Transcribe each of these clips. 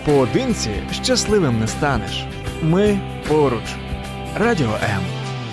Поодинці щасливим не станеш. Ми поруч. Радіо М.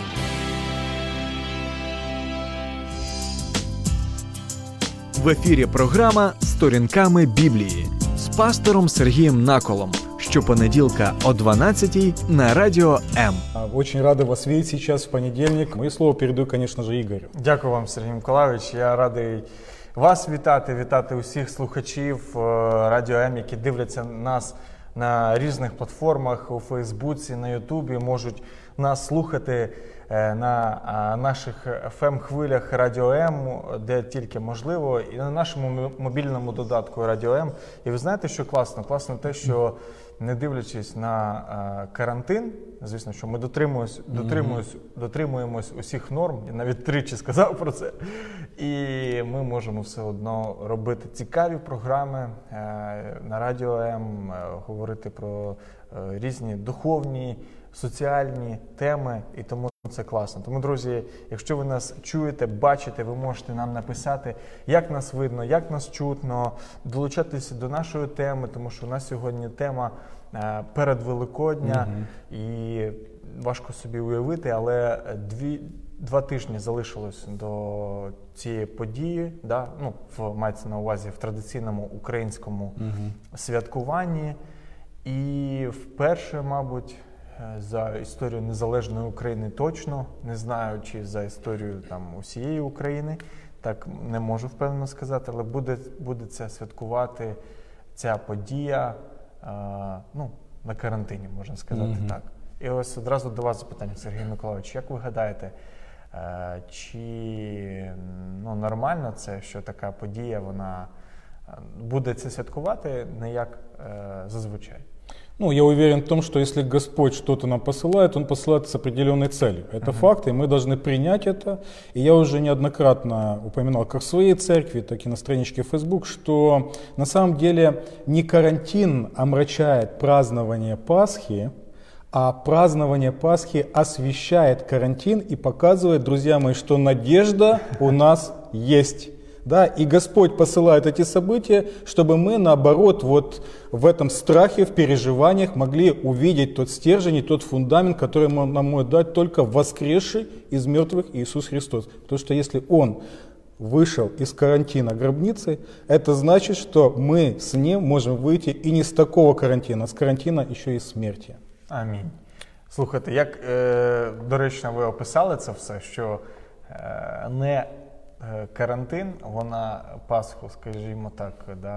В ефірі програма «Сторінками Біблії» з пастором Сергієм Наколом. Щопонеділка о 12-й на Радіо М. Очень рада вас видеть сейчас в понедельник. Моє слово передаю, конечно же, Ігорю. Дякую вам, Сергій Миколайович. Я радий вас вітати усіх слухачів Радіо М, які дивляться нас на різних платформах, у Фейсбуці, на Ютубі, можуть нас слухати на наших FM-хвилях Радіо М, де тільки можливо, і на нашому мобільному додатку Радіо М. І ви знаєте, що класно? Класно те, що не дивлячись на карантин, звісно, що ми дотримуємось усіх норм, я навіть тричі сказав про це, і ми можемо все одно робити цікаві програми на Радіо М, говорити про різні духовні, соціальні теми, і тому це класно. Тому, друзі, якщо ви нас чуєте, бачите, ви можете нам написати, як нас видно, як нас чутно, долучатися до нашої теми, тому що у нас сьогодні тема перед Великодня, і важко собі уявити, але два тижні залишилось до цієї події, да? Мається на увазі в традиційному українському святкуванні, і вперше, мабуть, за історію незалежної України точно, не знаю, чи за історію усієї України, так не можу впевнено сказати, але буде це святкувати, ця подія, на карантині, можна сказати так. І ось одразу до вас запитання, Сергій Миколайович, як ви гадаєте, чи нормально це, що така подія, вона буде це святкувати не як зазвичай? Я уверен в том, что если Господь что-то нам посылает, Он посылает с определенной целью. Это факт, и мы должны принять это. И я уже неоднократно упоминал как в своей церкви, так и на страничке Facebook, что на самом деле не карантин омрачает празднование Пасхи, а празднование Пасхи освещает карантин и показывает, друзья мои, что надежда у нас есть. Да, и Господь посылает эти события, чтобы мы, наоборот, вот в этом страхе, в переживаниях могли увидеть тот стержень и тот фундамент, который нам может дать только воскресший из мертвых Иисус Христос. Потому что если Он вышел из карантина гробницы, это значит, что мы с Ним можем выйти и не с такого карантина, а с карантина еще и смерти. Амінь. Слухайте, як доречно ви описали це все, що не карантин, вона Пасху, скажімо так,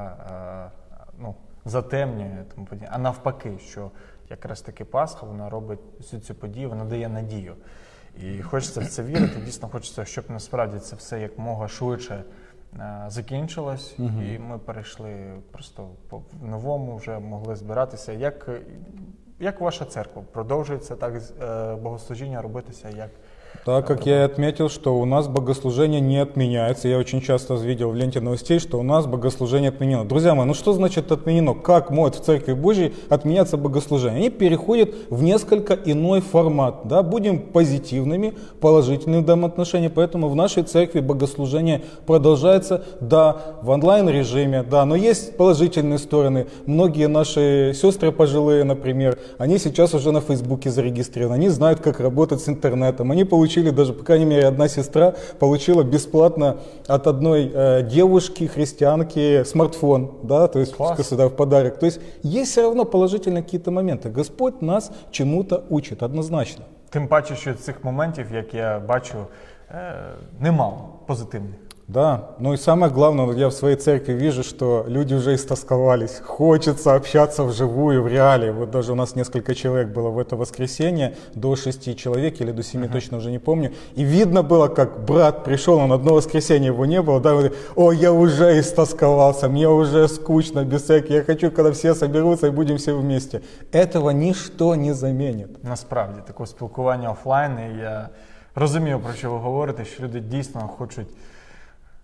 затемнює, а навпаки, що якраз таки Пасха, вона робить всю цю подію, вона дає надію. І хочеться в це вірити, дійсно хочеться, щоб насправді це все якомога швидше закінчилось, і ми перейшли просто по-новому, вже могли збиратися. Як ваша церква? Продовжується так богослужіння робитися, як? Так, как я и отметил, что у нас богослужение не отменяется. Я очень часто видел в ленте новостей, что у нас богослужение отменено. Друзья мои, что значит отменено? Как может в Церкви Божьей отменяться богослужение? Они переходят в несколько иной формат. Да? Будем позитивными, положительными в данном отношении. Поэтому в нашей церкви богослужение продолжается, да, в онлайн-режиме, да, но есть положительные стороны. Многие наши сестры пожилые, например, они сейчас уже на Фейсбуке зарегистрированы, они знают, как работать с интернетом, они получили даже, по крайней мере, одна сестра получила бесплатно от одной девушки, христианки, смартфон, да, то есть в подарок. То есть есть все равно положительные какие-то моменты. Господь нас чему-то учит, однозначно. Тим паче, що цих моментів, як я бачу, немало позитивних. Да, и самое главное, я в своей церкви вижу, что люди уже истосковались, хочется общаться вживую, в реале. Вот даже у нас несколько человек было в это воскресенье, до 6 человек или до 7, точно уже не помню. И видно было, как брат пришел, он одно воскресенье его не было, да, он говорит: «О, я уже истосковался, мне уже скучно, без всяких, я хочу, когда все соберутся и будем все вместе». Этого ничто не заменит. Насправді, таке спілкування офлайн, і я розумію, про що ви говорите, що люди дійсно хочуть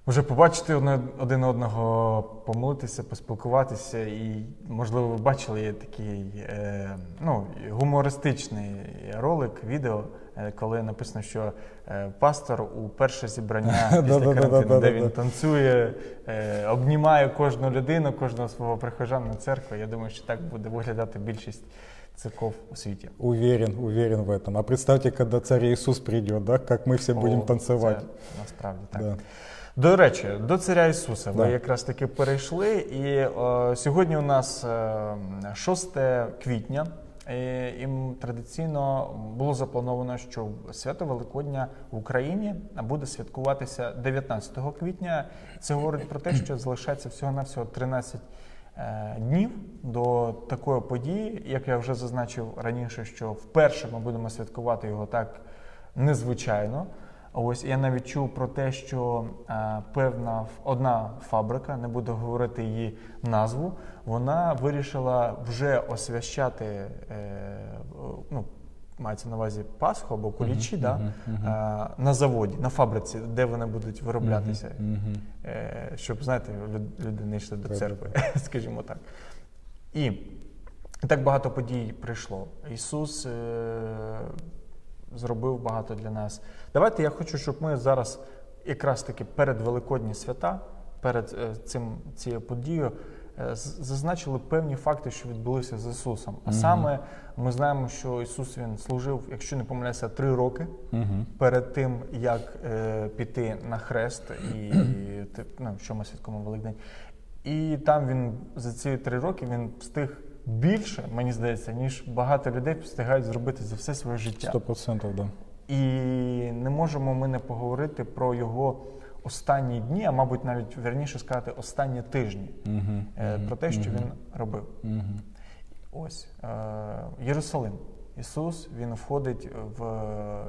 вже побачити один одного, помолитися, поспілкуватися. І, можливо, ви бачили, є такий гумористичний ролик, відео, коли написано, що пастор у перше зібрання після карантину, де він танцює, обнімає кожну людину, кожного свого прихожана церкви. Я думаю, що так буде виглядати більшість церков у світі. Уверен в этом. А представьте, когда царь Иисус придет, да, как мы все будем танцевать. Це насправді так. Да. До речі, до царя Ісуса ви якраз таки перейшли. І сьогодні у нас 6 квітня. І традиційно було заплановано, що свято Великодня в Україні буде святкуватися 19 квітня. Це говорить про те, що залишається всього-навсього 13 днів до такої події. Як я вже зазначив раніше, що вперше ми будемо святкувати його так незвичайно. Ось я навіть чув про те, що певна одна фабрика, не буду говорити її назву, вона вирішила вже освящати, мається на увазі Пасху або кулічі, на заводі, на фабриці, де вони будуть вироблятися, щоб, знаєте, люди не йшли до церкви, скажімо так. І так багато подій прийшло. Ісус зробив багато для нас. Давайте я хочу, щоб ми зараз якраз таки перед Великодні свята, перед цією подією, зазначили певні факти, що відбулися з Ісусом. А саме ми знаємо, що Ісус, Він служив, якщо не помиляюся, 3 роки перед тим, як піти на хрест, і що ми святкуємо Великдень. І там Він за ці 3 роки Він встиг більше, мені здається, ніж багато людей встигають зробити за все своє життя. 100%, да. І не можемо ми не поговорити про його останні дні, а мабуть навіть вірніше сказати останні тижні, про те, що він робив. Ось, Єрусалим. Ісус, він входить в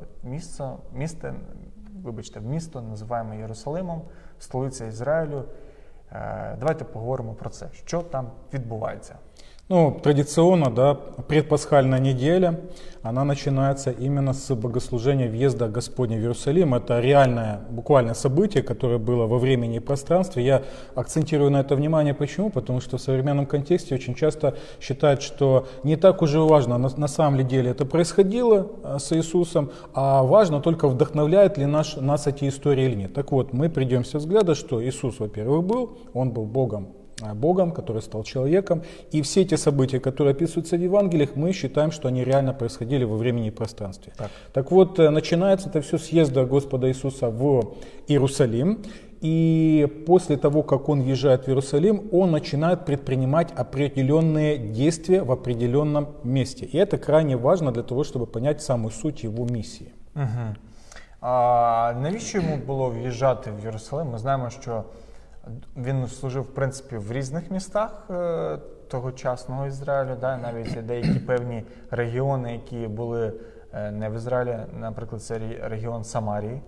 місто, називаємо Єрусалимом, столиця Ізраїлю. Давайте поговоримо про це. Що там відбувається? Традиционно, да, предпасхальная неделя, она начинается именно с богослужения въезда Господня в Иерусалим. Это реальное, буквальное событие, которое было во времени и пространстве. Я акцентирую на это внимание. Почему? Потому что в современном контексте очень часто считают, что не так уже важно, на самом деле это происходило с Иисусом, а важно только вдохновляет ли нас эти истории или нет. Так вот, мы придемся взгляда, что Иисус, во-первых, Он был Богом, который стал человеком, и все эти события, которые описываются в Евангелиях, мы считаем, что они реально происходили во времени и пространстве. Так вот, начинается это все с съезда Господа Иисуса в Иерусалим, и после того, как Он въезжает в Иерусалим, Он начинает предпринимать определенные действия в определенном месте. И это крайне важно для того, чтобы понять самую суть Его миссии. А навіщо йому було в'їжджати в Єрусалим? Ми знаємо, що він служив, в принципі, в різних містах тогочасного Ізраїлю, навіть деякі певні регіони, які були не в Ізраїлі, наприклад, це регіон Самарії.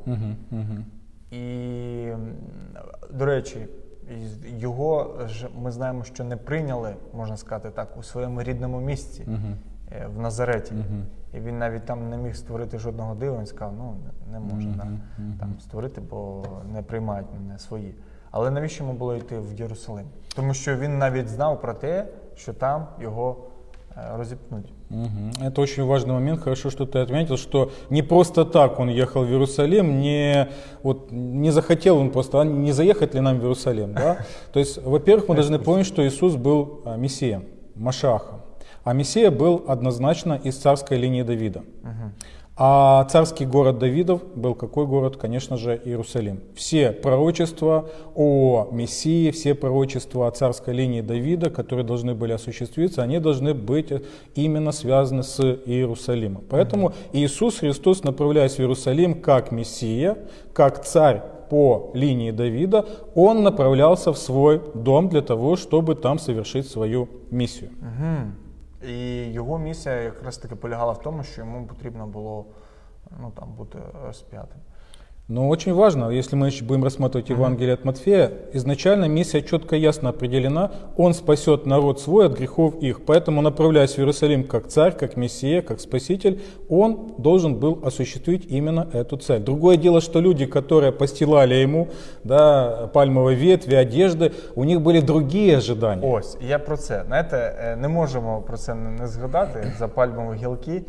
І, до речі, його ми знаємо, що не прийняли, можна сказати так, у своєму рідному місці, в Назареті. І він навіть там не міг створити жодного дива, він сказав, не можна там створити, бо не приймають мене свої. Але навіщо йому було йти в Єрусалим? Тому що він навіть знав про те, що там його розіпнуть. Это очень важный момент. Хорошо, что ты отметил, что не просто так он ехал в Иерусалим, не захотел он просто, не заехать ли нам в Иерусалим. Да? То есть, во-первых, мы должны помнить, что Иисус был Мессией, Машиахом. А Мессия был однозначно из царской линии Давида. А царский город Давидов был какой город? Конечно же, Иерусалим. Все пророчества о Мессии, все пророчества о царской линии Давида, которые должны были осуществиться, они должны быть именно связаны с Иерусалимом. Поэтому Иисус Христос, направляясь в Иерусалим как Мессия, как царь по линии Давида, Он направлялся в свой дом для того, чтобы там совершить свою миссию. І його місія якраз таки полягала в тому, що йому потрібно було бути розп'ятим. Но очень важно, если мы еще будем рассматривать Евангелие от Матфея, изначально миссия четко и ясно определена. Он спасет народ свой от грехов их. Поэтому, направляясь в Иерусалим как царь, как мессия, как спаситель, он должен был осуществить именно эту цель. Другое дело, что люди, которые постилали ему, да, пальмові ветви, одежди, у них були другі ожидання. Ось, я про це. Знаєте, не можемо про це не згадати, за пальмові гілки.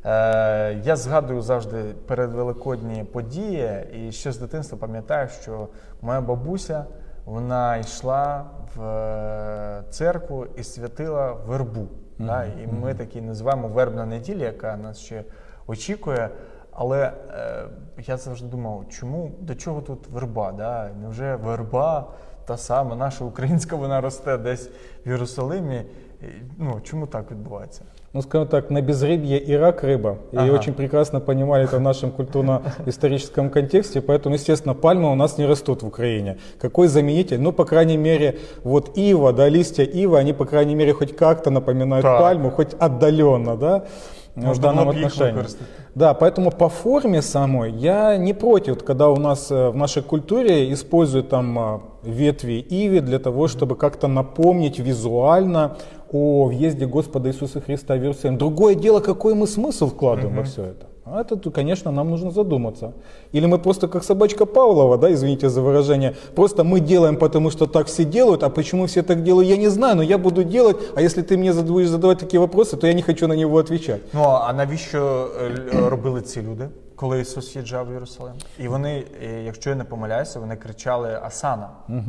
Я згадую завжди передвеликодні події, і ще з дитинства пам'ятаю, що моя бабуся, вона йшла в церкву і святила вербу. Да? І ми такі називаємо вербна неділя, яка нас ще очікує. Але я завжди думав, чому, до чого тут верба? Да? Невже верба та сама, наша українська, вона росте десь в Єрусалимі? Ну, чому так відбувається? Ну, скажем так, на безрыбье и рак рыба. И очень прекрасно понимали это в нашем культурно-историческом контексте. Поэтому, естественно, пальмы у нас не растут в Украине. Какой заменитель? Ну, по крайней мере, вот ива, да, листья ивы, они, по крайней мере, хоть как-то напоминают пальму, хоть отдаленно, да, в данном отношении. Да, поэтому по форме самой я не против, когда у нас в нашей культуре используют там ветви ивы для того, чтобы как-то напомнить визуально о въезде Господа Иисуса Христа в Иерусалим. Другое дело, какой мы смысл вкладываем во все это. А это, конечно, нам нужно задуматься. Или мы просто как собачка Павлова, да, извините за выражение, просто мы делаем, потому что так все делают, а почему все так делают, я не знаю, но я буду делать, а если ты мне будешь задавать такие вопросы, то я не хочу на него отвечать. Ну, а навіщо робили ці люди, коли Ісус їжджав в Єрусалим? І вони, якщо я не помиляюся, вони кричали «Асана».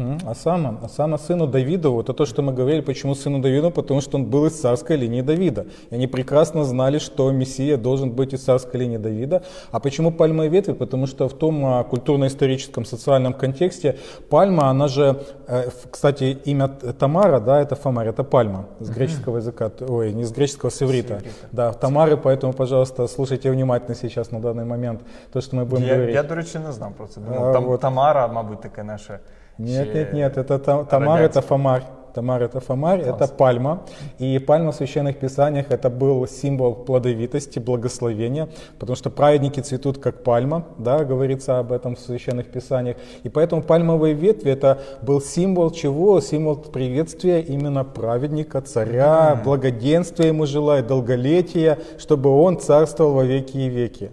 Асана сыну Давиду, это то, что мы говорили, почему сыну Давиду, потому что он был из царской линии Давида. И они прекрасно знали, что Мессия должен быть из царской линии Давида. А почему пальмовые ветви? Потому что в том культурно-историческом, социальном контексте пальма, она же, кстати, имя Тамара, да, это Фомарь, это пальма с греческого языка, ой, не с греческого, с иврита. Да, Тамары, поэтому, пожалуйста, слушайте внимательно сейчас на данный момент. То, что мы будем говорить. Я, до речі, не знав про це. Думав, Тамара, мабуть, таке наше. Нет, это Тамар, это Фомарь. Тамар это Фомарь, это пальма. И пальма в священных писаниях это был символ плодовитости, благословения, потому что праведники цветут как пальма, да, говорится об этом в священных писаниях. И поэтому пальмовые ветви это был символ чего? Символ приветствия именно праведника, царя, благоденствия ему желает, долголетия, чтобы он царствовал во веки и веки.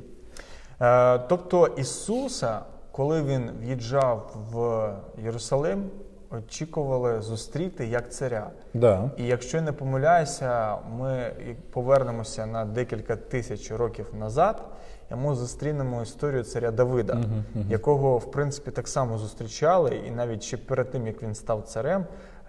Тобто Ісуса, коли Він в'їжджав в Єрусалим, очікували зустріти як царя. Да. І якщо я не помиляюся, ми повернемося на декілька тисяч років назад, і ми зустрінемо історію царя Давида, якого, в принципі, так само зустрічали, і навіть ще перед тим, як він став царем,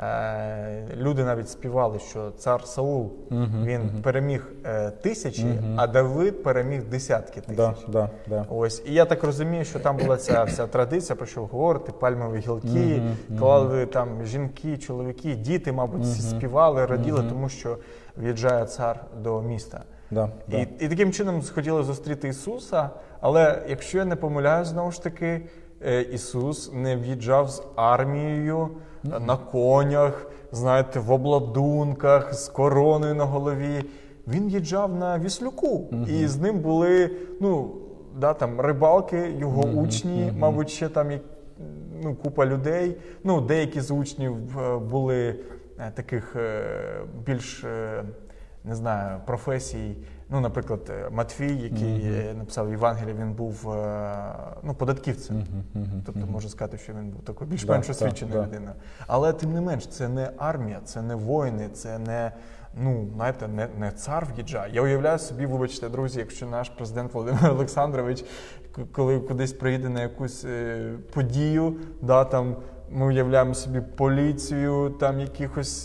люди навіть співали, що цар Саул, він переміг тисячі, а Давид переміг десятки тисяч. Да. Ось. І я так розумію, що там була ця вся традиція, про що ви говорите, пальмові гілки, клали там жінки, чоловіки, діти, мабуть, співали, раділи, тому що в'їжджає цар до міста. І таким чином хотіли зустріти Ісуса, але якщо я не помиляюсь, знову ж таки, Ісус не в'їжджав з армією, на конях, знаєте, в обладунках, з короною на голові. Він їжджав на віслюку, і з ним були, ну, да, там, рибалки, його учні, мабуть, ще там купа людей. Ну, деякі з учнів були таких більш, не знаю, професій. Ну, наприклад, Матвій, який написав Євангеліє, він був податківцем. Тобто, можна сказати, що він був такою більш-менш освіченою людиною. Але, тим не менш, це не армія, це не воїни, це не, знаєте, не цар в'їжджає. Я уявляю собі, вибачте, друзі, якщо наш президент Володимир Олександрович, коли кудись приїде на якусь подію, да, там, ми уявляємо собі поліцію, там якихось,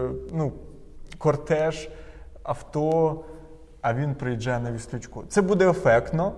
кортеж, авто, а він приїжджає на віслючку. Це буде ефектно,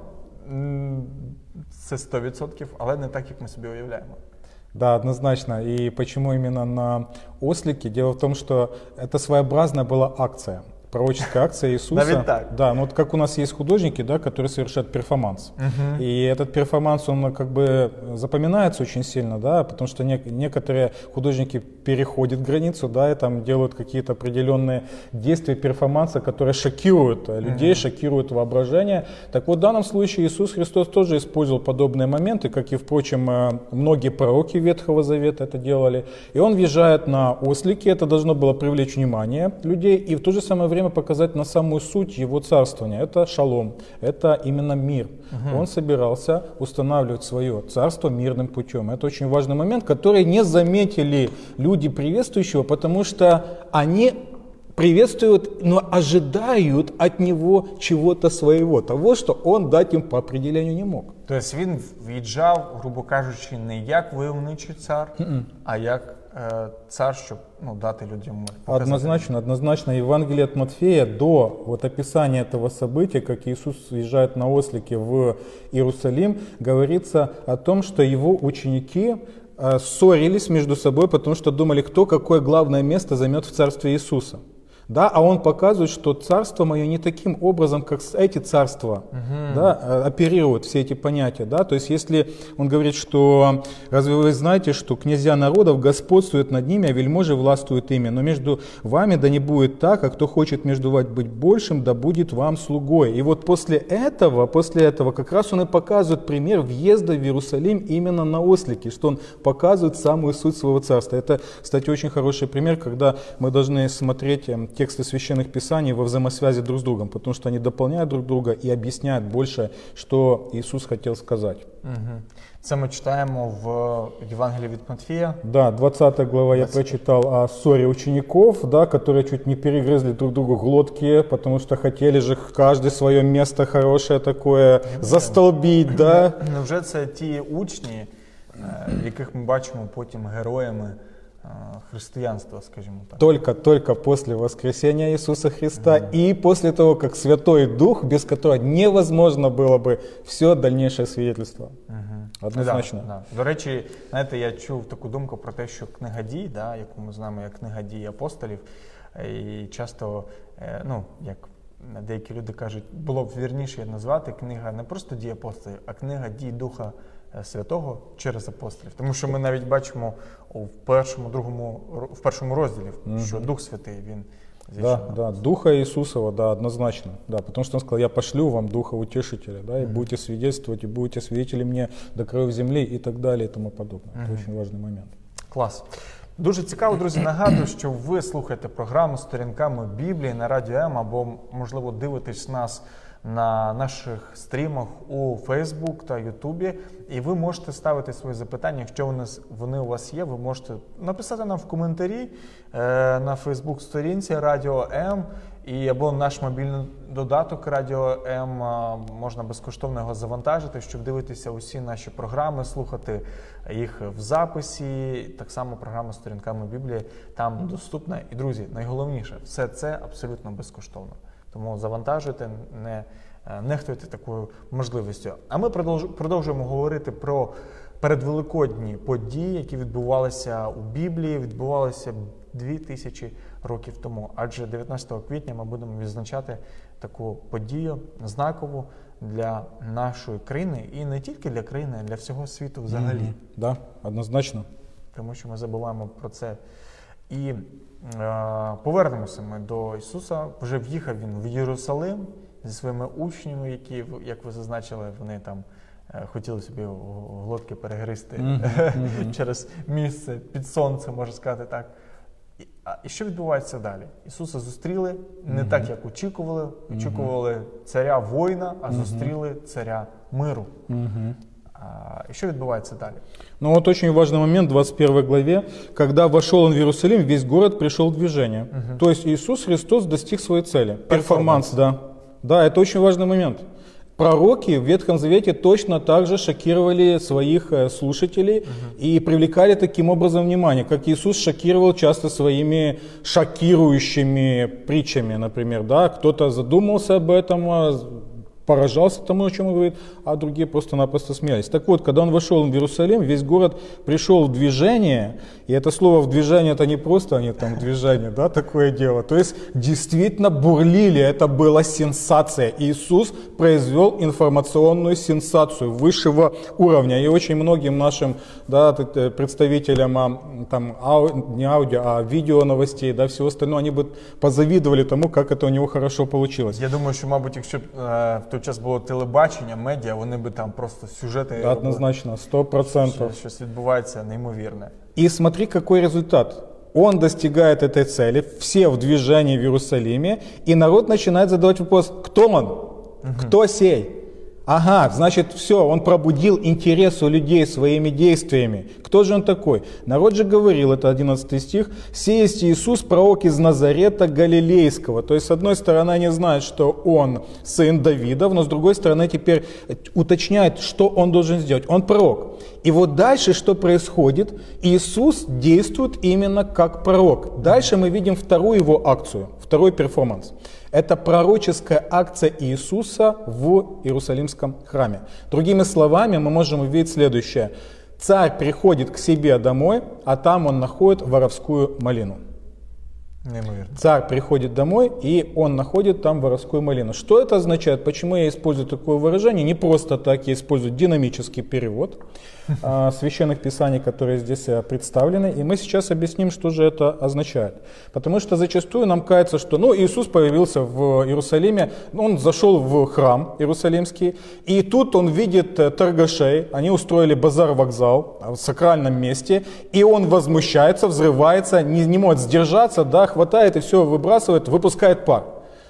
це 100%, але не так, як ми собі уявляємо. Да, однозначно. И почему именно на ослике? Дело в том, что это своеобразная была акция. пророческая акция Иисуса. Навіть так. Да, ну вот как у нас есть художники, да, которые совершают перформанс. И этот перформанс, он как бы запоминается очень сильно, да, потому что некоторые художники переходят границу, да, и там делают какие-то определенные действия перформанса, которые шокируют людей, шокируют воображение. Так вот, в данном случае Иисус Христос тоже использовал подобные моменты, как и, впрочем, многие пророки Ветхого Завета это делали. И он въезжает на ослике, это должно было привлечь внимание людей и в то же самое время показать на самую суть его царствования. Это шалом, это именно мир. Он собирался устанавливать свое царство мирным путем. Это очень важный момент, который не заметили люди приветствующего, потому что они приветствуют, но ожидают от него чего-то своего, того, что он дать им по определению не мог. Тобто він в'їжджав, грубо кажучи, не як войовничий цар, а як цар, щоб дати людям мир. Однозначно, Евангелие от Матфея до описания этого события, как Иисус въезжает на ослике в Иерусалим, говорится о том, что его ученики ссорились между собой, потому что думали, кто какое главное место займет в царстве Иисуса. Да, а он показывает, что царство мое не таким образом, как эти царства, да, оперируют все эти понятия. Да? То есть если он говорит, что разве вы знаете, что князья народов господствуют над ними, а вельможи властвуют ими, но между вами да не будет так, а кто хочет между вами быть большим, да будет вам слугой. И вот после этого как раз он и показывает пример въезда в Иерусалим именно на ослике, что он показывает самую суть своего царства. Это, кстати, очень хороший пример, когда мы должны смотреть тексты священных писаний во взаимосвязи друг с другом, потому что они дополняют друг друга и объясняют больше, что Иисус хотел сказать. Це ми читаємо в Євангелії від Матфея. Да, 20 глава я прочитал о ссоре учеников, да, которые чуть не перегрызли друг другу глотки, потому что хотели же каждый свое место хорошее такое застолбить. Да. Невже це ті учні, яких ми бачимо потім героями християнства, скажем так. Только после воскресения Иисуса Христа и после того, как Святой Дух, без которого невозможно было бы все дальнейшее свидетельство. Однозначно. Да. До речі, знаєте, я чув таку думку про те, що книга дій, да, яку ми знаємо як книга дій апостолів, і часто, як деякі люди кажуть, було б вірніше назвати книга не просто дій апостолів, а книга дій Духа Святого через апостолів. Тому що ми навіть бачимо в першому розділі, що Дух Святий, він зійшов. Да, Духа Иисусова, да, однозначно. Да, потому что он сказал, я пошлю вам Духа Утешителя, да, и будете свидетельствовать, и будете свидетели мне до краев земли, и так далее, и тому подобное. Это очень важный момент. Клас. Дуже цікаво, друзі, нагадую, що ви слухаєте програму «Сторінками Біблії» на Радіо М, або, можливо, дивитесь нас на наших стрімах у Facebook та YouTube, і ви можете ставити свої запитання, якщо вони у вас є, ви можете написати нам в коментарі на Facebook-сторінці Радіо М, або наш мобільний додаток Радіо М, можна безкоштовно його завантажити, щоб дивитися усі наші програми, слухати їх в записі, так само програма «Сторінками Біблії» там доступна. І, друзі, найголовніше, все це абсолютно безкоштовно. Тому завантажуйте, не нехтуйте такою можливістю. А ми продовжуємо говорити про передвеликодні події, які відбувалися у Біблії, відбувалися 2000 років тому. Адже 19 квітня ми будемо відзначати таку подію знакову для нашої країни. І не тільки для країни, а для всього світу взагалі. Да, однозначно. Тому що ми забуваємо про це. І повернемося ми до Ісуса. Вже в'їхав він в Єрусалим зі своїми учнями, які, як ви зазначили, вони там хотіли собі глотки перегризти через місце під сонцем, можна сказати так. І що відбувається далі? Ісуса зустріли не так, як очікували. Очікували царя воїна, а зустріли царя миру. И что відбувається далі? Ну вот очень важный момент в 21 главе. Когда вошел он в Иерусалим, весь город пришел в движение. То есть Иисус Христос достиг своей цели. Перформанс, да. Да, это очень важный момент. Пророки в Ветхом Завете точно так же шокировали своих слушателей и привлекали таким образом внимание, как Иисус шокировал часто своими шокирующими притчами, например. Да? Кто-то задумался об этом, поражался тому, о чем он говорит, а другие просто-напросто смеялись. Так вот, когда он вошел в Иерусалим, весь город пришел в движение, и это слово «в движение» это не просто они там в движении, да, такое дело. То есть действительно бурлили, это была сенсация. Иисус произвел информационную сенсацию высшего уровня. И очень многим нашим, да, представителям там, не аудио, а видео новостей, да, всего остального, они бы позавидовали тому, как это у него хорошо получилось. Я думаю, що, мабуть, якщо б в той час було телебачення, медіа, вони би там просто сюжети... Однозначно, 100%. Щось відбувається неймовірне. И смотри, какой результат. Он достигает этой цели, все в движении в Иерусалиме, и народ начинает задавать вопрос, кто он? Кто сей? Ага, значит, все, он пробудил интерес у людей своими действиями. Кто же он такой? Народ же говорил, это 11 стих, «Сей есть Иисус, пророк из Назарета Галилейского». То есть, с одной стороны, они знают, что он сын Давидов, но с другой стороны, теперь уточняют, что он должен сделать. Он пророк. И вот дальше что происходит? Иисус действует именно как пророк. Дальше мы видим вторую его акцию, второй перформанс. Это пророческая акция Иисуса в Иерусалимском храме. Другими словами, мы можем увидеть следующее. Царь приходит к себе домой, а там он находит воровскую малину. Неимоверно. Царь приходит домой, и он находит там воровскую малину. Что это означает? Почему я использую такое выражение? Не просто так, я использую динамический перевод священных писаний, которые здесь представлены. И мы сейчас объясним, что же это означает. Потому что зачастую нам кажется, что Иисус появился в Иерусалиме, он зашел в храм Иерусалимский, и тут он видит торгашей, они устроили базар-вокзал в сакральном месте, и он возмущается, взрывается, не может сдержаться, да, хватает и все выбрасывает, выпускает пар.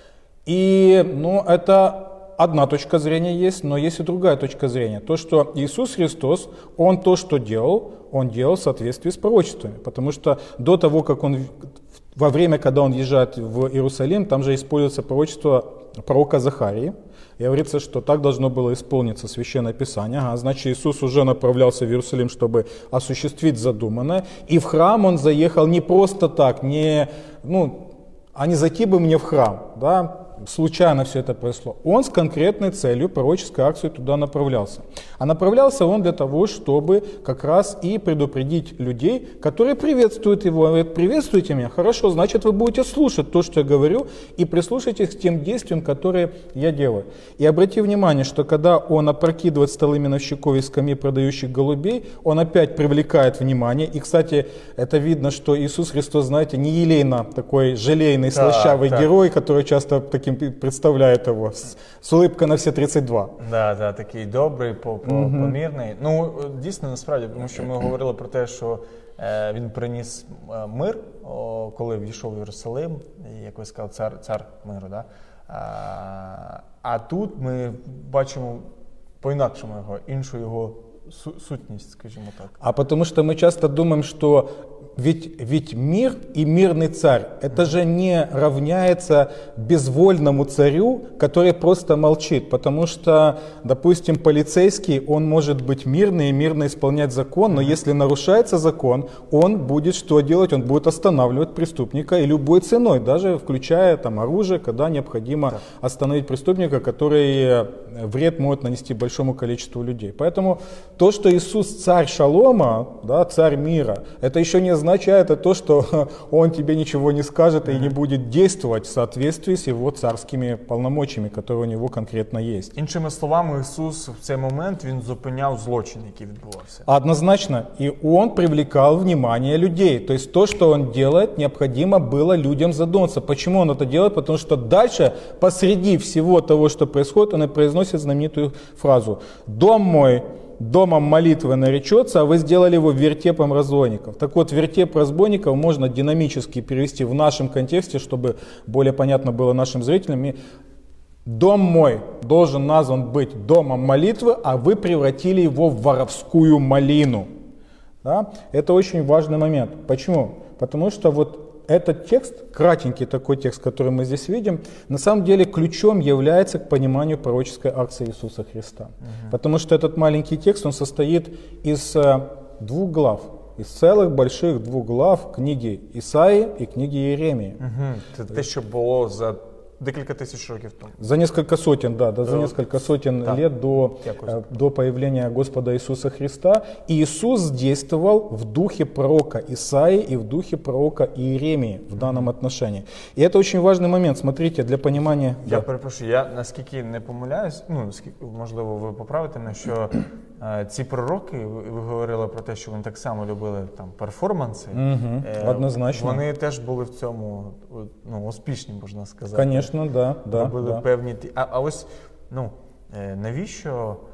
И, это одна точка зрения есть, но есть и другая точка зрения. То, что Иисус Христос, Он то, что делал, Он делал в соответствии с пророчествами. Потому что до того, как Он, во время, когда Он въезжает в Иерусалим, там же используется пророчество пророка Захарии. И говорится, что так должно было исполниться Священное Писание. Значит, Иисус уже направлялся в Иерусалим, чтобы осуществить задуманное. И в храм Он заехал не просто так, а не зайти бы мне в храм, да, случайно все это произошло. Он с конкретной целью, пророческой акцией туда направлялся. А направлялся он для того, чтобы как раз и предупредить людей, которые приветствуют его. Говорят, приветствуйте меня, хорошо, значит вы будете слушать то, что я говорю, и прислушайтесь к тем действиям, которые я делаю. И обрати внимание, что когда он опрокидывает столы миновщиков и скамьи продающих голубей, он опять привлекает внимание. И, кстати, это видно, что Иисус Христос, знаете, не елейно такой желейный, слащавый герой, который часто таким представляет его, с улыбкой на все 32. Да, такий добрий, помірний. Дійсно, насправді, тому що ми говорили про те, що він приніс мир, коли війшов в Єрусалим, і, як ви сказали, цар миру. Да? А тут ми бачимо по-інакшому іншу його сутність, скажімо так. А потому что мы часто думаем, что ведь мир и мирный царь, это же не равняется безвольному царю, который просто молчит. Потому что, допустим, полицейский, он может быть мирный и мирно исполнять закон, но если нарушается закон, он будет что делать? Он будет останавливать преступника и любой ценой, даже включая там оружие, когда необходимо остановить преступника, который вред может нанести большому количеству людей. Поэтому то, что Иисус царь шалома, да, царь мира, это еще не означает то, что он тебе ничего не скажет и не будет действовать в соответствии с его царскими полномочиями, которые у него конкретно есть. Іншими словами, Ісус в цей момент, він зупиняв злочин, який відбувався. Однозначно. И он привлекал внимание людей. То есть то, что он делает, необходимо было людям задуматься. Почему он это делает? Потому что дальше, посреди всего того, что происходит, он и произносит знаменитую фразу «Дом мой домом молитвы наречется, а вы сделали его вертепом разбойников». Так вот, вертеп разбойников можно динамически перевести в нашем контексте, чтобы более понятно было нашим зрителям. Дом мой должен назван быть домом молитвы, а вы превратили его в воровскую малину. Да? Это очень важный момент. Почему? Потому что вот этот текст, кратенький такой текст, который мы здесь видим, на самом деле ключом является к пониманию пророческой акции Иисуса Христа. Потому что этот маленький текст, он состоит из двух глав, из целых больших двух глав книги Исаии и книги Иеремии. Це те, що було за декілька тисяч років тому. За несколько сотен, за несколько сотен лет до появления Господа Иисуса Христа. И Иисус действовал в духе пророка Исаии и в духе пророка Иеремии в данном отношении. И это очень важный момент, смотрите, для понимания... Я перепрошую, я наскільки не помиляюсь, можливо, ви поправите мене, що ці пророки, ви говорили про те, що вони так само любили там перформанси. Однозначно. Вони теж були в цьому успішні, можна сказати. Звісно, да. Робили певні... А ось, навіщо...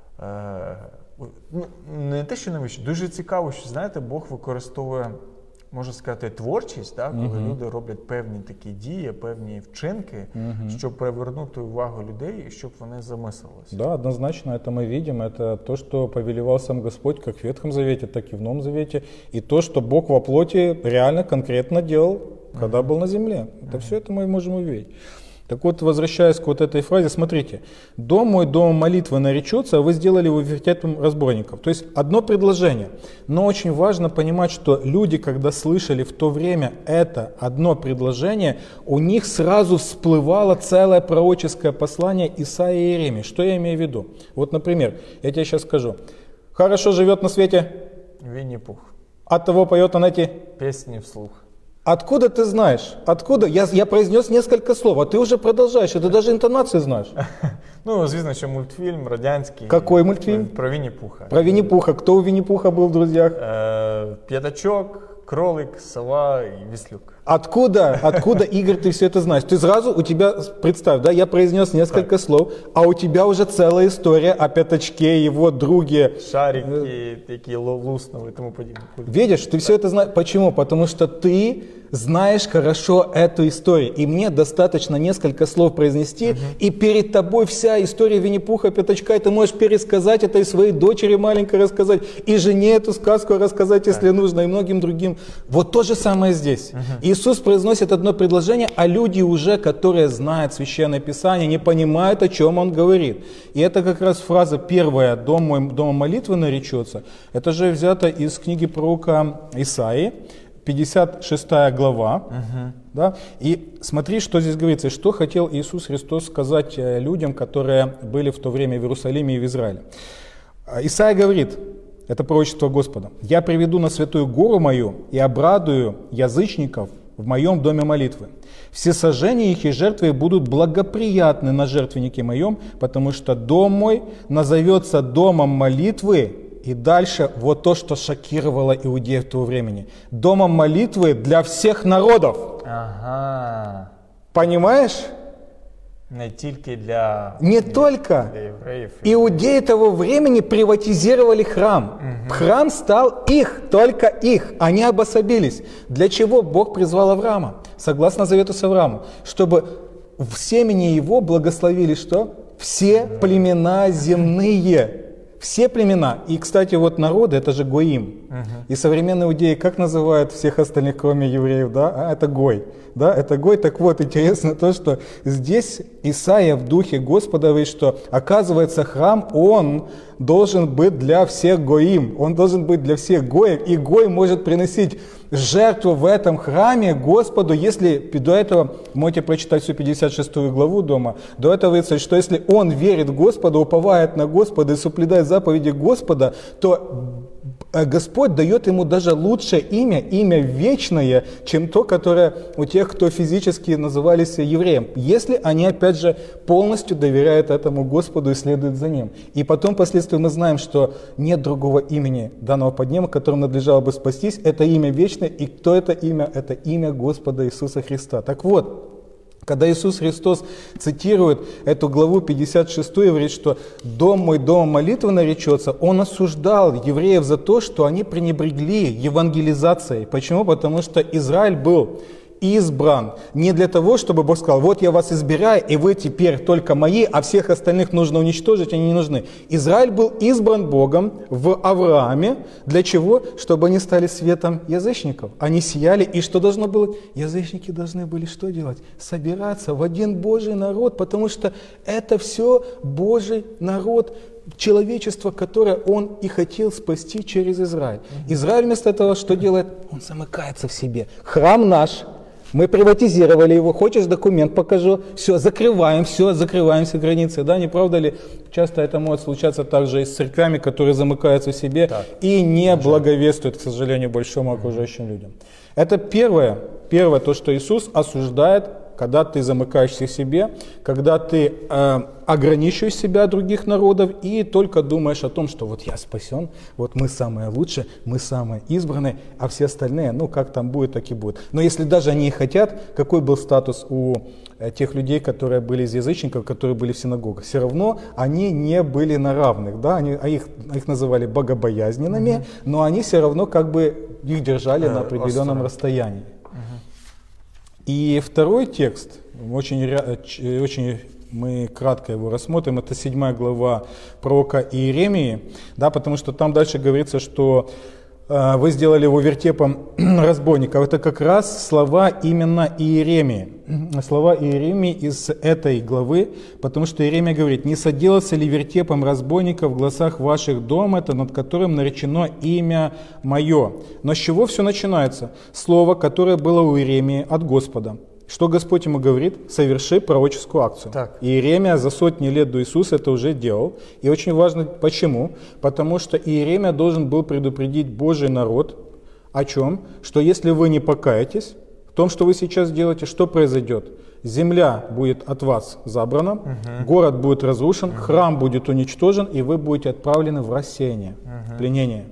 Не те, що навіщо. Дуже цікаво, що, знаєте, Бог використовує, можна сказати, творчість, коли люди роблять певні такі дії, певні вчинки, щоб привернути увагу людей і щоб вони замислилися. Да, однозначно, это мы видим. Это то, что повелевал сам Господь как в Ветхом Завете, так и в Новом Завете. И то, что Бог во плоти реально, конкретно делал, когда был на земле. Это все это мы можем увидеть. Так вот, возвращаясь к вот этой фразе, смотрите. «Дом мой, дом молитвы наречется, а вы сделали его вертепом разбойников». То есть одно предложение. Но очень важно понимать, что люди, когда слышали в то время это одно предложение, у них сразу всплывало целое пророческое послание Исаии и Иеремии. Что я имею в виду? Вот, например, я тебе сейчас скажу. «Хорошо живет на свете». Винни-Пух. От того поет он эти песни вслух. Откуда ты знаешь? Откуда? Я произнес несколько слов, а ты уже продолжаешь, и ты даже интонации знаешь. Звісно, що мультфільм радянський. Какой мультфильм? Про Винни-Пуха. Про Винни-Пуха. Кто у Винни-Пуха был в «Друзьях»? П'ятачок, кролик, сова и вислюк. Откуда, Игорь, ты все это знаешь? Ты сразу, у тебя, представь, я произнес несколько слов, а у тебя уже целая история о пятачке, его друге. Шарики, такие луснули и тому подобное. Видишь, ты все это знаешь. Почему? Потому что ты знаешь хорошо эту историю. И мне достаточно несколько слов произнести, и перед тобой вся история Винни-Пуха, Пятачка, и ты можешь пересказать это и своей дочери маленькой рассказать, и жене эту сказку рассказать, если нужно, и многим другим. Вот то же самое здесь. Иисус произносит одно предложение, а люди уже, которые знают Священное Писание, не понимают, о чем Он говорит. И это как раз фраза первая «Дом мой, домом молитвы наречется». Это же взято из книги пророка Исаии, 56 глава. Да? И смотри, что здесь говорится, что хотел Иисус Христос сказать людям, которые были в то время в Иерусалиме и в Израиле. Исаия говорит, это пророчество Господа: «Я приведу на святую гору мою и обрадую язычников в моем доме молитвы. Все сожжения их и жертвы их будут благоприятны на жертвеннике моем, потому что дом мой назовется домом молитвы». И дальше вот то, что шокировало иудеев того времени. Домом молитвы для всех народов. Ага. Понимаешь? Не только для евреев. Иудеи того времени приватизировали храм. Храм стал их, только их. Они обособились. Для чего Бог призвал Авраама? Согласно завету с Авраамом. Чтобы в семени его благословили что? Все племена земные. Все племена. И, кстати, вот народы, это же Гоим. И современные иудеи как называют всех остальных, кроме евреев? Это Гой. Да, это Гой. Так вот, интересно то, что здесь Исаия в духе Господа говорит, что, оказывается, храм, он должен быть для всех Гоим. Он должен быть для всех Гоев. И Гой может приносить жертву в этом храме Господу, если до этого, можете прочитать всю 56 главу дома, до этого говорится, что если он верит в Господа, уповает на Господа и соблюдает заповеди Господа, то Господь дает ему даже лучшее имя вечное, чем то, которое у тех, кто физически назывались евреем, если они, опять же, полностью доверяют этому Господу и следуют за Ним. И потом, впоследствии, мы знаем, что нет другого имени данного под небом, которым надлежало бы спастись. Это имя вечное, и кто это имя? Это имя Господа Иисуса Христа. Так вот, когда Иисус Христос цитирует эту главу 56 и говорит, что «Дом мой, дом молитвы наречется», Он осуждал евреев за то, что они пренебрегли евангелизацией. Почему? Потому что Израиль был избран не для того, чтобы Бог сказал: вот я вас избираю, и вы теперь только мои, а всех остальных нужно уничтожить, они не нужны. Израиль был избран Богом в Аврааме. Для чего? Чтобы они стали светом язычников. Они сияли, и что должно было? Язычники должны были что делать? Собираться в один Божий народ, потому что это все Божий народ, человечество, которое Он и хотел спасти через Израиль. Израиль вместо этого что делает? Он замыкается в себе. Храм наш, Мы приватизировали его, хочешь документ покажу, все, закрываем все границы, да, не правда ли? Часто это может случаться также и с церквями, которые замыкаются в себе и не благовествуют, к сожалению, большому окружающим людям. Это первое, то, что Иисус осуждает, когда ты замыкаешься в себе, когда ты ограничиваешь себя от других народов и только думаешь о том, что вот я спасен, вот мы самые лучшие, мы самые избранные, а все остальные, ну как там будет, так и будет. Но если даже они и хотят, какой был статус у тех людей, которые были из язычников, которые были в синагогах, все равно они не были на равных, да? Их называли богобоязненными, но они все равно как бы их держали на определенном расстоянии. И второй текст, очень мы кратко его рассмотрим, это 7 глава пророка Иеремии, да, потому что там дальше говорится, что вы сделали его вертепом разбойников. Это как раз слова именно Иеремии. Слова Иеремии из этой главы, потому что Иеремия говорит: «Не соделался ли вертепом разбойников в глазах ваших дом это, над которым наречено имя мое». Но с чего все начинается? Слово, которое было у Иеремии от Господа. Что Господь ему говорит? Соверши пророческую акцию. Так. И Иеремия за сотни лет до Иисуса это уже делал. И очень важно, почему? Потому что Иеремия должен был предупредить Божий народ о чем? Что если вы не покаетесь в том, что вы сейчас делаете, что произойдет? Земля будет от вас забрана, город будет разрушен, храм будет уничтожен, и вы будете отправлены в рассеяние, в пленение.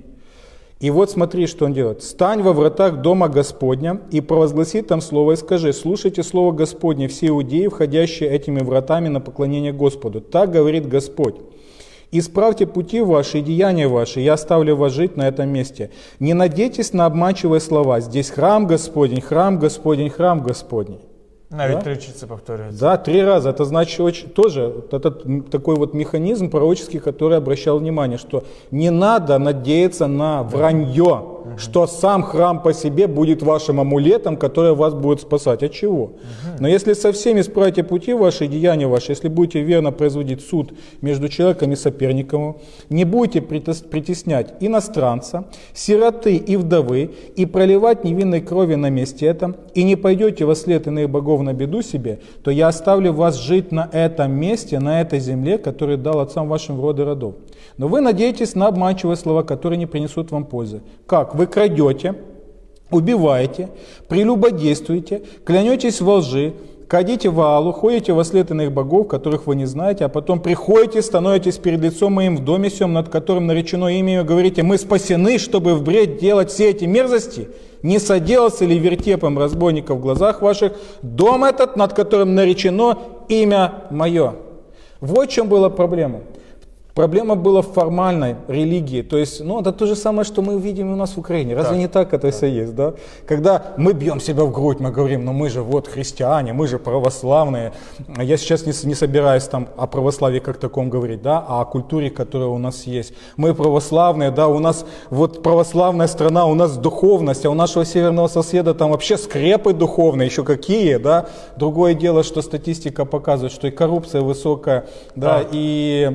И вот смотри, что он делает. «Стань во вратах дома Господня и провозгласи там слово и скажи: слушайте слово Господне, все иудеи, входящие этими вратами на поклонение Господу. Так говорит Господь. Исправьте пути ваши и деяния ваши, я оставлю вас жить на этом месте. Не надейтесь на обманчивые слова. Здесь храм Господень, храм Господень, храм Господень». Навіть тричі це повторюється. Да, 3 раза. Это значит тоже это такой вот механизм пророческий, который обращал внимание, что не надо надеяться на вранье, что сам храм по себе будет вашим амулетом, который вас будет спасать. От чего? Но если со всеми исправите пути ваши, деяния ваши, если будете верно производить суд между человеком и соперником, не будете притеснять иностранца, сироты и вдовы, и проливать невинной крови на месте этом, и не пойдете во след иных богов на беду себе, то я оставлю вас жить на этом месте, на этой земле, которую дал отцам вашим в роды родов. Но вы надеетесь на обманчивые слова, которые не принесут вам пользы. Как? Вы крадете, убиваете, прелюбодействуете, клянетесь во лжи, кадите Ваалу, ходите во след иных богов, которых вы не знаете, а потом приходите, становитесь перед лицом моим в доме сем, над которым наречено имя, и говорите: мы спасены, чтобы впредь делать все эти мерзости. Не соделался ли вертепом разбойников в глазах ваших дом этот, над которым наречено имя мое? Вот в чем была проблема. Проблема была в формальной религии, то есть, это то же самое, что мы видим у нас в Украине. Разве не так это все есть, да? Когда мы бьем себя в грудь, мы говорим: мы же вот христиане, мы же православные. Я сейчас не собираюсь там о православии как таком говорить, да, а о культуре, которая у нас есть. Мы православные, да, у нас вот православная страна, у нас духовность, а у нашего северного соседа там вообще скрепы духовные, еще какие, да. Другое дело, что статистика показывает, что и коррупция высокая, да, и...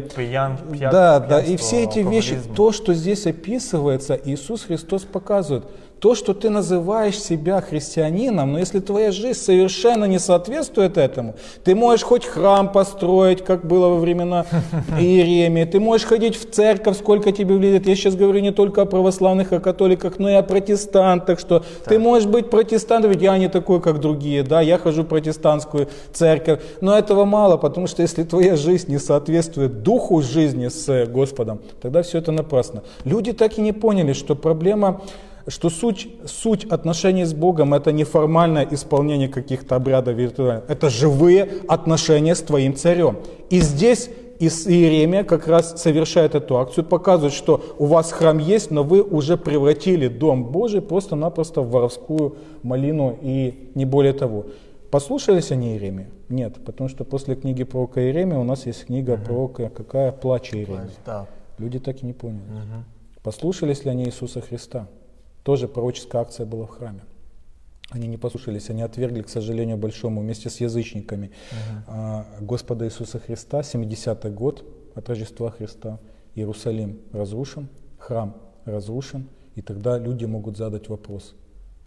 Да, и все эти вещи, то, что здесь описывается, Иисус Христос показывает. То, что ты называешь себя христианином, но если твоя жизнь совершенно не соответствует этому, ты можешь хоть храм построить, как было во времена Иеремии, ты можешь ходить в церковь, сколько тебе влезет. Я сейчас говорю не только о православных, о католиках, но и о протестантах, что ты можешь быть протестантом, ведь я не такой, как другие, да, я хожу в протестантскую церковь, но этого мало, потому что если твоя жизнь не соответствует духу жизни с Господом, тогда все это напрасно. Люди так и не поняли, что проблема... что суть отношений с Богом — это не формальное исполнение каких-то обрядов ритуалов, это живые отношения с твоим царем. И здесь Иеремия как раз совершает эту акцию, показывает, что у вас храм есть, но вы уже превратили Дом Божий просто-напросто в воровскую малину и не более того. Послушались они Иеремию? Нет, потому что после книги пророка Иеремии у нас есть книга пророка какая? Плач Иеремии. Люди так и не поняли. Послушались ли они Иисуса Христа? Тоже пророческая акция была в храме. Они не послушались, они отвергли, к сожалению, большому, вместе с язычниками Господа Иисуса Христа. 70-й год от Рождества Христа. Иерусалим разрушен, храм разрушен, и тогда люди могут задать вопрос: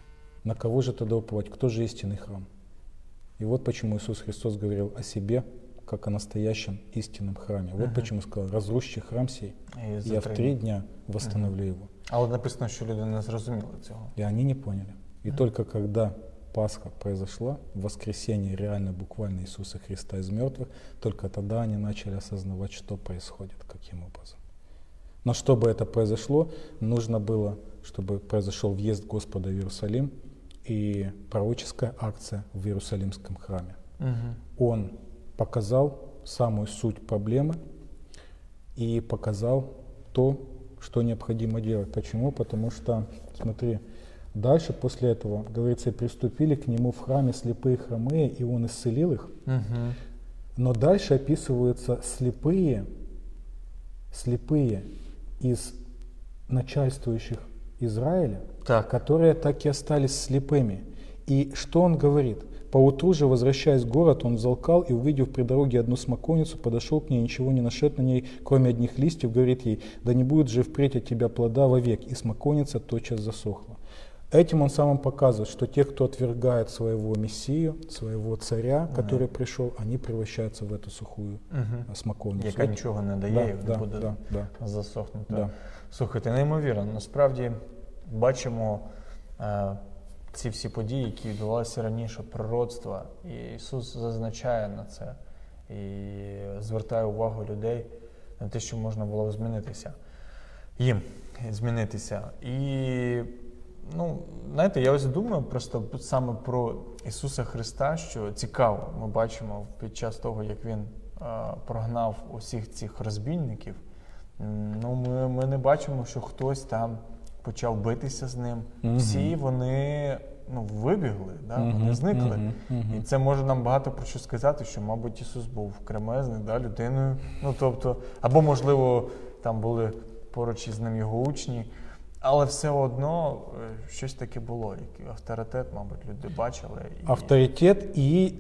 На кого же тогда уповать? Кто же истинный храм? И вот почему Иисус Христос говорил о себе, как о настоящем истинном храме. Вот почему сказал: разрушьте храм сей, я в 3 дня восстановлю его. Але написано, що люди не зрозуміли цього. И они не поняли. И только когда Пасха произошла, воскресение реально, буквально Иисуса Христа из мертвых, только тогда они начали осознавать, что происходит, каким образом. Но чтобы это произошло, нужно было, чтобы произошел въезд Господа в Иерусалим и пророческая акция в Иерусалимском храме. Он показал самую суть проблемы и показал то, что необходимо делать. Почему? Потому что, смотри, дальше после этого, говорится, приступили к нему в храме слепые, хромые, и он исцелил их. Но дальше описываются слепые из начальствующих Израиля, которые так и остались слепыми. И что он говорит? Поутру же, возвращаясь в город, он взалкал и, увидев при дороге одну смоковницу, подошел к ней, ничего не нашед на ней, кроме одних листьев, говорит ей: да не будет же впредь от тебя плода вовек. И смоковница тотчас засохла. Этим он самым показывает, что те, кто отвергает своего Мессию, своего царя, который пришел, они превращаются в эту сухую смоковницю. Яка нічого не дає, і буде засохнути. Да. Слухайте, неймовірно. Насправді бачимо ці всі події, які відбувалися раніше, пророцтва. І Ісус зазначає на це і звертає увагу людей на те, що можна було б змінитися. Їм змінитися. І знаєте, я ось думаю просто саме про Ісуса Христа, що цікаво, ми бачимо під час того, як Він прогнав усіх цих розбійників, ми не бачимо, що хтось там почав битися з ним. Всі вони вибігли, вони зникли. І це може нам багато про що сказати, що, мабуть, Ісус був кремезний, людиною. Або, можливо, там були поруч із ним його учні. Але все одно щось таке було. Авторитет, мабуть, люди бачили. Авторитет, и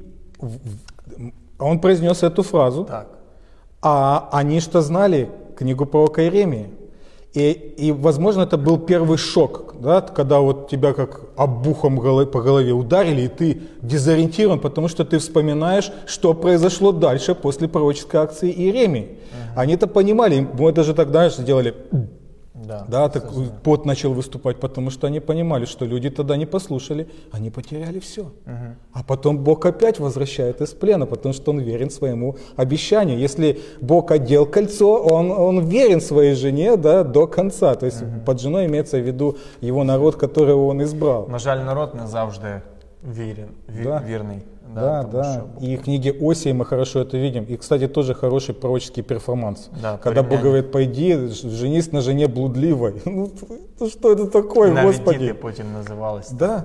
он произнес эту фразу. Так. А они что знали? Книгу пророка Иеремии. И, возможно, это был первый шок, да, когда вот тебя как обухом по голове ударили, и ты дезориентирован, потому что ты вспоминаешь, что произошло дальше после пророческой акции Иеремии. Они-то понимали, мы даже тогда сделали... так пот начал выступать, потому что они понимали, что люди тогда не послушали, они потеряли все. А потом Бог опять возвращает из плена, потому что он верен своему обещанию. Если Бог одел кольцо, он верен своей жене, до конца. То есть под женой имеется в виду его народ, которого он избрал. На жаль, народ не завжди вірний. И в книге Осии мы хорошо это видим. И, кстати, тоже хороший пророческий перформанс. Когда Бог говорит: пойди, женись на жене блудливой. Что это такое, навіть Господи? Діти потім називалися. Да.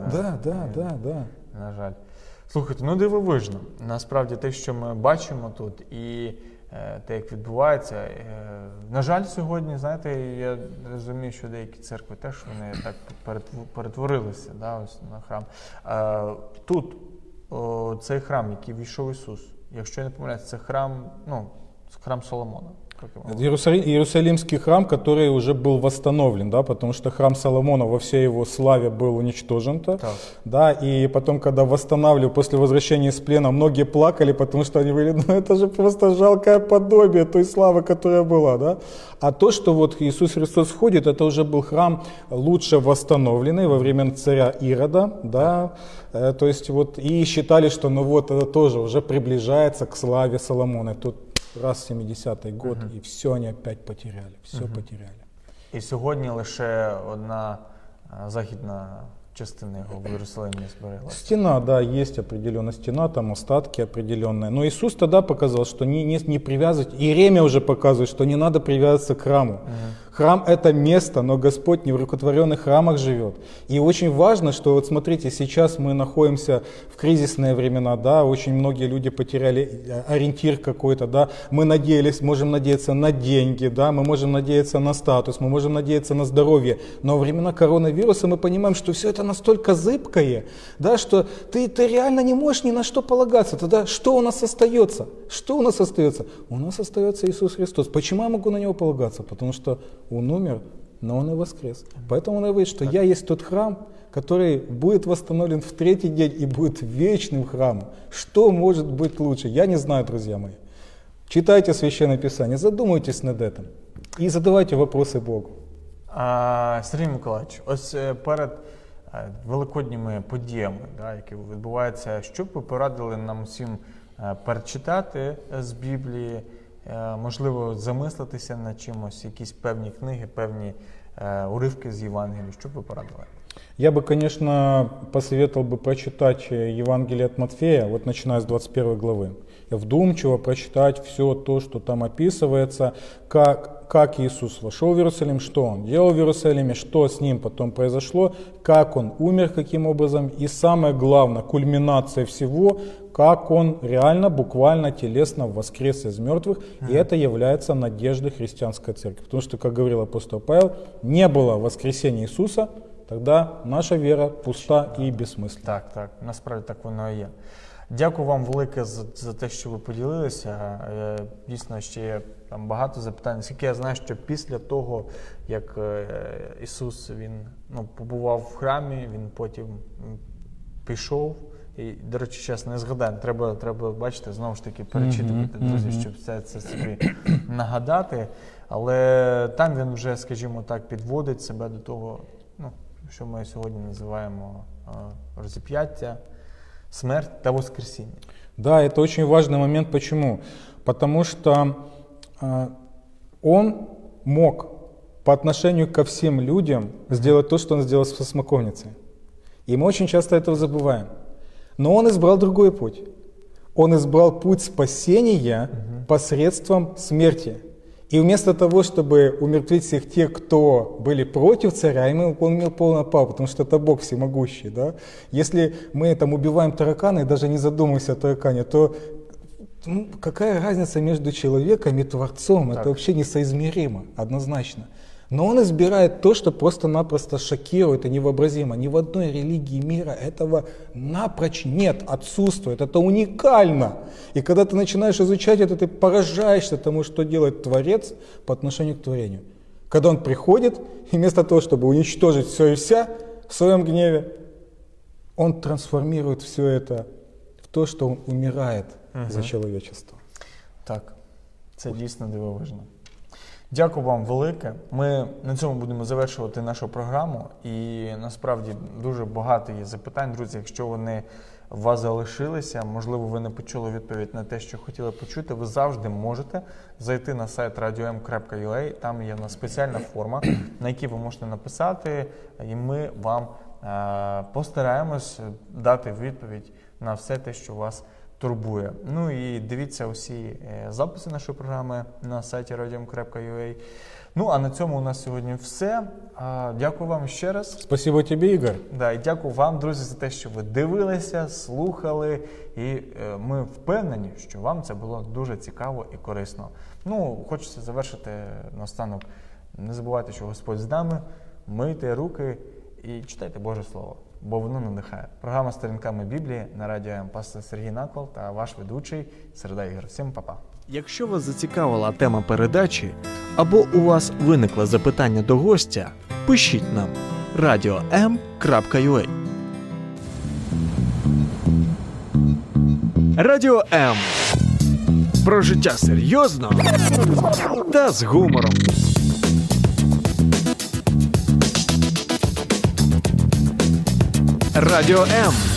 На жаль. Слухайте, дивовижно. Насправді те, що ми бачимо тут, і те, як відбувається. На жаль, сьогодні, знаєте, я розумію, що деякі церкви теж вони так перетворилися ось на храм. Тут цей храм, який війшов Ісус, якщо я не помиляюсь, це храм Соломона. Иерусалимский храм, который уже был восстановлен, потому что храм Соломона во всей его славе был уничтожен. И потом, когда восстанавливали после возвращения из плена, многие плакали, потому что они говорили: это же просто жалкое подобие той славы, которая была. А то, что вот Иисус Христос входит, это уже был храм лучше восстановленный во времена царя Ирода. То есть и считали, что это тоже уже приближается к славе Соломона. Тут раз 70-й год, и все они опять потеряли, потеряли. І сьогодні лише одна західна частина його в Иерусалиме збереглася. Стена, есть определенная стена, там остатки определенные. Но Иисус тогда показал, что не привязывать, Иеремия уже показывает, что не надо привязываться к храму. Храм — это место, но Господь не в рукотворенных храмах живет. И очень важно, что смотрите, сейчас мы находимся в кризисные времена, очень многие люди потеряли ориентир какой-то, мы можем надеяться на деньги, мы можем надеяться на статус, мы можем надеяться на здоровье. Но во времена коронавируса мы понимаем, что все это настолько зыбкое, что ты реально не можешь ни на что полагаться. Тогда что у нас остается? Что у нас остается? У нас остается Иисус Христос. Почему я могу на Него полагаться? Потому что Он умер но Он и воскрес. Поэтому Он говорит, что я есть тот храм, который будет восстановлен в третий день и будет вечным храмом. Что может быть лучше? Я не знаю, друзья мои. Читайте Священное Писание, задумайтесь над этим і задавайте вопроси Богу. Сергій Миколаївич, ось перед великодніми подіями, які відбуваються, що б ви порадили нам усім перечитати з Біблії, можливо, замислитися над чимось, якісь певні книги, певні уривки з Євангелія, що б ви порадили? Я бы, конечно, посоветовал бы прочитать Евангелие от Матфея, вот начиная с 21 главы. Вдумчиво прочитать все то, что там описывается, как Иисус вошел в Иерусалим, что Он делал в Иерусалиме, что с Ним потом произошло, как Он умер, каким образом, и самое главное, кульминация всего, как Он реально, буквально, телесно воскрес из мертвых, и это является надеждой христианской церкви. Потому что, как говорил апостол Павел, не было воскресения Иисуса, тогда наша віра пуста і безсмисленна. Так, насправді так воно і є. Дякую вам велике за те, що ви поділилися. Дійсно, ще є там багато запитань. Оскільки я знаю, що після того, як Ісус він побував в храмі, він потім пішов. І, до речі, зараз не згадаю, треба бачити, знову ж таки, перечитувати, друзі, щоб все це собі нагадати. Але там він вже, скажімо так, підводить себе до того, що ми сьогодні називаємо розіп'яття, смерть та воскресіння. Да, это очень важный момент. Почему? Потому что он мог по отношению ко всем людям сделать то, что он сделал со смоковницей. И мы очень часто этого забываем. Но он избрал другой путь. Он избрал путь спасения посредством смерти. И вместо того, чтобы умертвить всех тех, кто были против царя, он имел полное право, потому что это Бог всемогущий. Да? Если мы там убиваем таракана и даже не задумываемся о таракане, то какая разница между человеком и Творцом? Так. Это вообще несоизмеримо, однозначно. Но он избирает то, что просто-напросто шокирует и невообразимо. Ни в одной религии мира этого напрочь нет, отсутствует. Это уникально. И когда ты начинаешь изучать это, ты поражаешься тому, что делает Творец по отношению к творению. Когда он приходит, и вместо того, чтобы уничтожить все и вся в своем гневе, он трансформирует все это в то, что он умирает за человечество. Так, це дійсно дивовижно. Дякую вам велике. Ми на цьому будемо завершувати нашу програму. І насправді дуже багато є запитань, друзі. Якщо вони у вас залишилися, можливо, ви не почули відповідь на те, що хотіли почути, ви завжди можете зайти на сайт radio.m.ua. Там є спеціальна форма, на якій ви можете написати, і ми вам постараємось дати відповідь на все те, що вас турбує. Ну і дивіться усі записи нашої програми на сайті radio.m.ua. Ну, а на цьому у нас сьогодні все. Дякую вам ще раз. Спасибо тобі, Ігор. Да, і дякую вам, друзі, за те, що ви дивилися, слухали. І ми впевнені, що вам це було дуже цікаво і корисно. Ну, хочеться завершити наостанок. Не забувайте, що Господь з нами. Мийте руки і читайте Боже Слово, бо воно надихає. Програма «Сторінками Біблії» на радіо М. Пастор Сергій Накол та ваш ведучий Середа Ігор. Всім па-па. Якщо вас зацікавила тема передачі або у вас виникло запитання до гостя, пишіть нам radio.m.ua. Радіо М. Про життя серйозно та з гумором. Радіо М.